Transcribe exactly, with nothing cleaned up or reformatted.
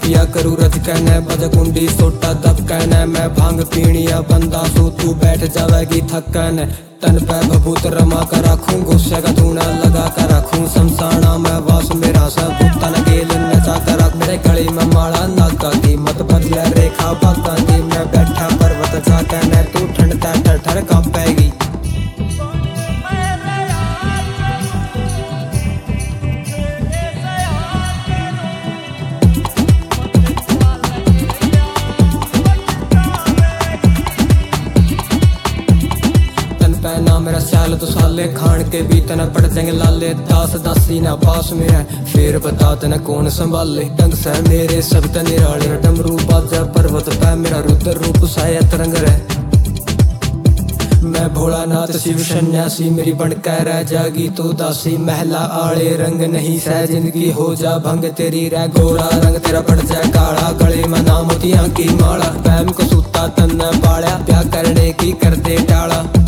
पिया करू रज कहना बज कुंडी सोटा दब कहना मैं भांग पीणिया बंदा सो तू बैठ जावेगी थकन तन पे भभूत रमा कर रखूं गुस्से का धूना लगा कर रखूं शमशाना में वास मेरा सब तन गेल नचा कर रख मेरे गले में माला नागा की मत बदले रेखा बागा की मैं बैठा पर्वत सा कहना तू ठंडता ठर ठर कांपेगी। ना मेरा स्याल तो साले खान के भी तना पड़ जाएंगे लाले दास दासी ना पास मेरा फिर बता तना कौन संभाले ढंग से मेरे सब निराले डमरू बाजा पर्वत पे मेरा रुद्र रूप साया तरंग रहे मैं भोलानाथ शिव सन्यासी मेरी बनकर रह जागी तो दासी महला आले रंग नहीं सह जिंदगी हो जा भंग तेरी रह गोरा रंग तेरा पड़ जाए काला गले में नाम मोतियां की माला पैम को सूता तन पाला प्यार करने की कर दे टाला।